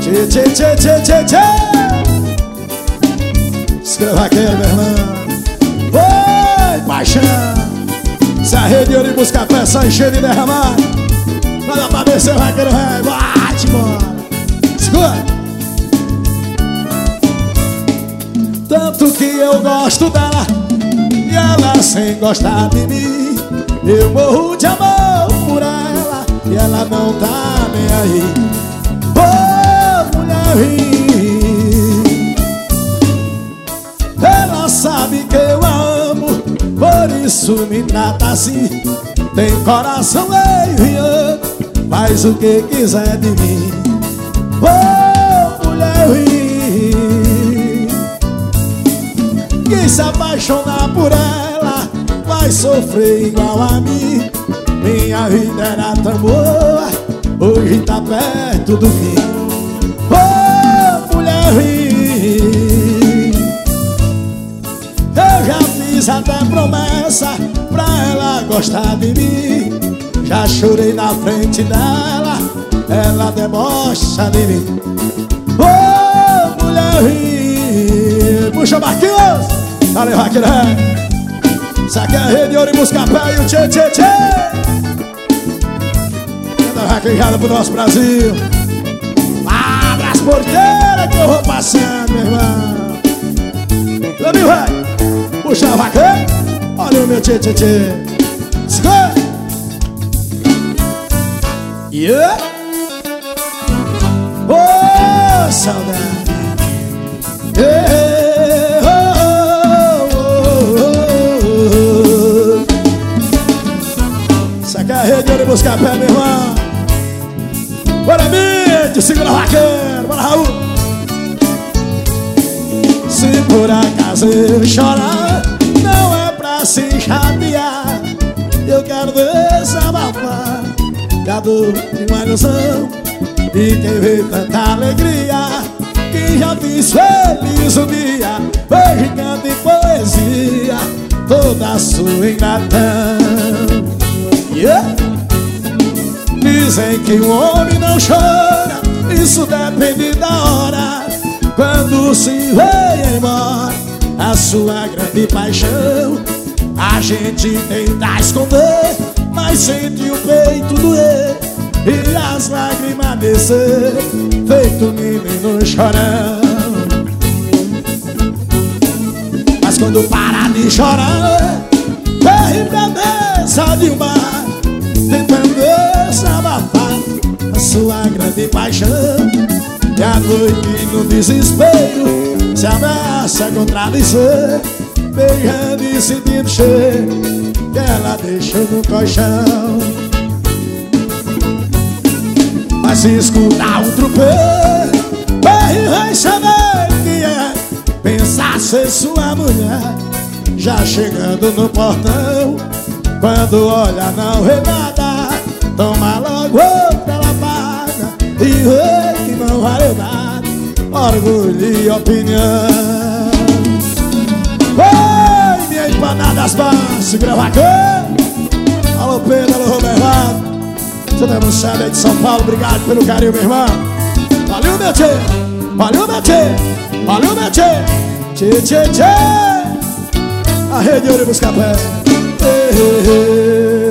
Tchê, tchê, tchê, tchê, tchê, tchê. Escreva aquele, meu irmão. Oi, paixão. Se a rede de ouro e busca pé, só encher e derramar. Manda pra ver seu vaqueiro, velho. Bate, bora. Segura. Tanto que eu gosto dela e ela sem gostar de mim. Eu morro de amor por ela e ela não tá nem aí. Oh, mulher ruim. Ela sabe que eu a amo, por isso me trata assim. Tem coração meio, faz o que quiser de mim. Oh, mulher ruim. Quem se apaixonar por ela vai sofrer igual a mim. Minha vida era tão boa, hoje tá perto do fim. Oh, mulher ruim. Eu já fiz até promessa pra ela gostar de mim. Já chorei na frente dela, ela debocha de mim. Oh, mulher ruim. Puxa o Marquinhos, valeu, vaqueiro. Isso aqui é a rede de ouro e busca pé e o tchê, tchê, tchê. Manda vaquejada pro nosso Brasil. Abre as porteiras que eu vou passando, meu irmão. Levinho, vai. Puxa a vaqueira. Olha o meu tchê, tchê, tchê. Segura. Yeah. Oh, saudade. Yeah. Oh, oh, oh, oh. Isso aqui é a rede de ouro e busca pé, meu irmão. Bora, mídia, segura a vaqueira. Bora, Raul. Se por acaso eu chorar, não é pra se chatear. Eu quero desabafar da dor de uma ilusão. E quem vê tanta alegria, que já fiz feliz um dia, hoje canta em poesia toda a sua ingratidão. Yeah. Dizem que um homem não chora, isso depende da hora. Quando se vê embora a sua grande paixão, a gente tenta esconder, mas sente o peito doer e as lágrimas descer, feito um menino chorão. Mas quando para de chorar, corre pra mesa de um bar, tentando desabafar a sua grande paixão. E a noite no desespero se abraça com tradição, beijando e sentindo cheiro que ela deixou no colchão. Mas se escutar um tropeiro, ele vai saber que é pensar ser sua mulher. Já chegando no portão, quando olha não vê nada, toma logo outra lapada e vê que não valeu nada, orgulho e opinião. Oi, minha empanada das baixas, segura a vaqueira. Alô Pedro, alô Roberto, você demonstrado aí de São Paulo, obrigado pelo carinho, meu irmão. Valeu, meu tchê, valeu, meu tchê, valeu, meu tchê. Tchê, tchê, tchê. A rede de ouro e busca pé.